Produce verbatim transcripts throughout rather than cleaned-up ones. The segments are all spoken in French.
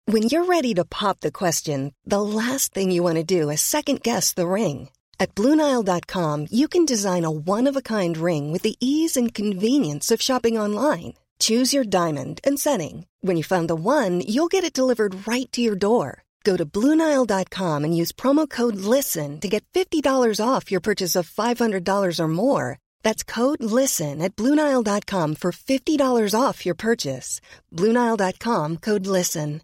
When you're ready to pop the question, the last thing you want to do is second-guess the ring. At Blue Nile dot com, you can design a one-of-a-kind ring with the ease and convenience of shopping online. Choose your diamond and setting. When you find the one, you'll get it delivered right to your door. Go to Blue Nile dot com and use promo code LISTEN to get fifty dollars off your purchase of five hundred dollars or more. That's code LISTEN at Blue Nile dot com for fifty dollars off your purchase. Blue Nile dot com, code LISTEN.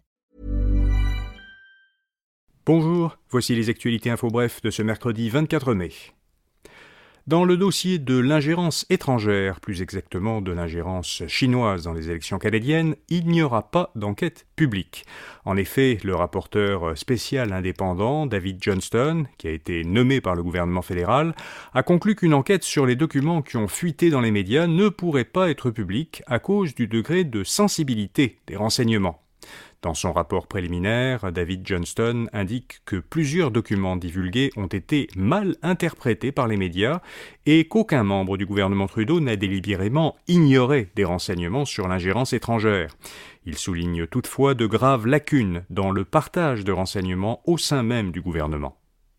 Bonjour, voici les actualités info bref de ce mercredi vingt-quatre mai. Dans le dossier de l'ingérence étrangère, plus exactement de l'ingérence chinoise dans les élections canadiennes, il n'y aura pas d'enquête publique. En effet, le rapporteur spécial indépendant, David Johnston, qui a été nommé par le gouvernement fédéral, a conclu qu'une enquête sur les documents qui ont fuité dans les médias ne pourrait pas être publique à cause du degré de sensibilité des renseignements. Dans son rapport préliminaire, David Johnston indique que plusieurs documents divulgués ont été mal interprétés par les médias et qu'aucun membre du gouvernement Trudeau n'a délibérément ignoré des renseignements sur l'ingérence étrangère. Il souligne toutefois de graves lacunes dans le partage de renseignements au sein même du gouvernement.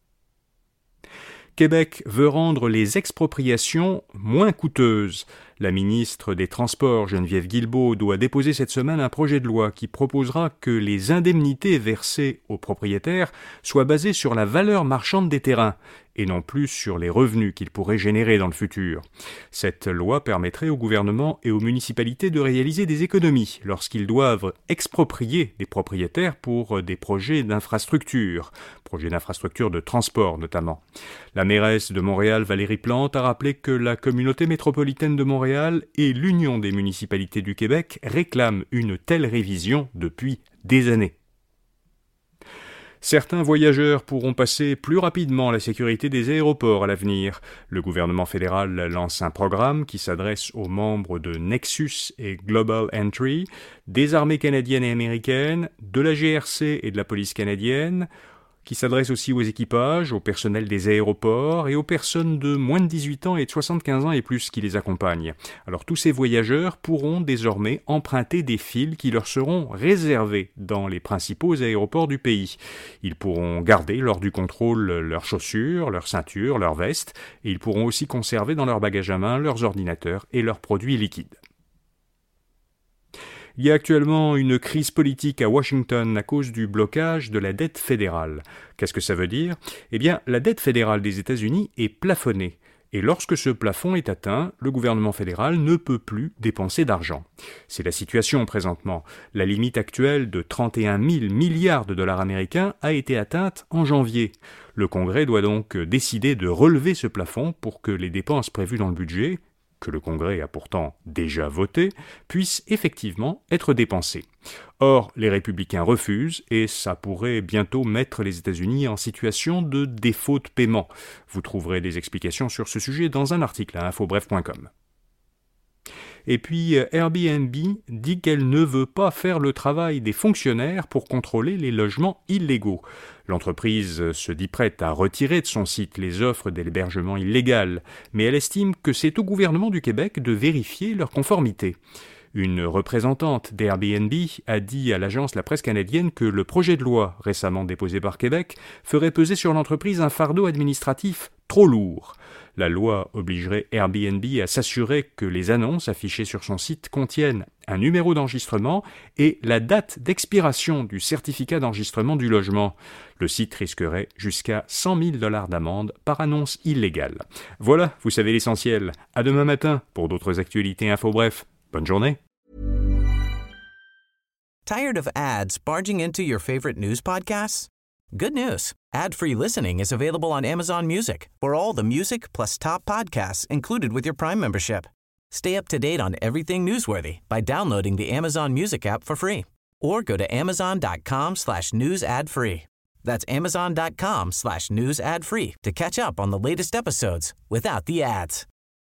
Québec veut rendre les expropriations moins coûteuses. La ministre des Transports, Geneviève Guilbeault, doit déposer cette semaine un projet de loi qui proposera que les indemnités versées aux propriétaires soient basées sur la valeur marchande des terrains et non plus sur les revenus qu'ils pourraient générer dans le futur. Cette loi permettrait au gouvernement et aux municipalités de réaliser des économies lorsqu'ils doivent exproprier des propriétaires pour des projets d'infrastructure, projets d'infrastructure de transport notamment. La mairesse de Montréal, Valérie Plante, a rappelé que la communauté métropolitaine de Montréal et l'Union des municipalités du Québec réclament une telle révision depuis des années. Certains voyageurs pourront passer plus rapidement la sécurité des aéroports à l'avenir. Le gouvernement fédéral lance un programme qui s'adresse aux membres de Nexus et Global Entry, des armées canadiennes et américaines, de la G R C et de la police canadienne, qui s'adresse aussi aux équipages, au personnel des aéroports et aux personnes de moins de dix-huit ans et de soixante-quinze ans et plus qui les accompagnent. Alors tous ces voyageurs pourront désormais emprunter des fils qui leur seront réservés dans les principaux aéroports du pays. Ils pourront garder lors du contrôle leurs chaussures, leurs ceintures, leurs vestes, et ils pourront aussi conserver dans leur bagage à main leurs ordinateurs et leurs produits liquides. Il y a actuellement une crise politique à Washington à cause du blocage de la dette fédérale. Qu'est-ce que ça veut dire ? Eh bien, la dette fédérale des États-Unis est plafonnée. Et lorsque ce plafond est atteint, le gouvernement fédéral ne peut plus dépenser d'argent. C'est la situation présentement. La limite actuelle de trente et un mille milliards de dollars américains a été atteinte en janvier. Le Congrès doit donc décider de relever ce plafond pour que les dépenses prévues dans le budget, que le Congrès a pourtant déjà voté, puissent effectivement être dépensés. Or, les républicains refusent et ça pourrait bientôt mettre les États-Unis en situation de défaut de paiement. Vous trouverez des explications sur ce sujet dans un article à info bref point com. Et puis Airbnb dit qu'elle ne veut pas faire le travail des fonctionnaires pour contrôler les logements illégaux. L'entreprise se dit prête à retirer de son site les offres d'hébergement illégales, mais elle estime que c'est au gouvernement du Québec de vérifier leur conformité. Une représentante d'Airbnb a dit à l'agence La Presse canadienne que le projet de loi récemment déposé par Québec ferait peser sur l'entreprise un fardeau administratif trop lourd. La loi obligerait Airbnb à s'assurer que les annonces affichées sur son site contiennent un numéro d'enregistrement et la date d'expiration du certificat d'enregistrement du logement. Le site risquerait jusqu'à cent mille dollars d'amende par annonce illégale. Voilà, vous savez l'essentiel. À demain matin pour d'autres actualités info bref. Bonne journée. Tired of ads barging into your favorite news podcasts? Good news. Ad-free listening is available on Amazon Music for all the music plus top podcasts included with your Prime membership. Stay up to date on everything newsworthy by downloading the Amazon Music app for free or go to amazon.com slash news ad free. That's amazon.com slash news ad free to catch up on the latest episodes without the ads.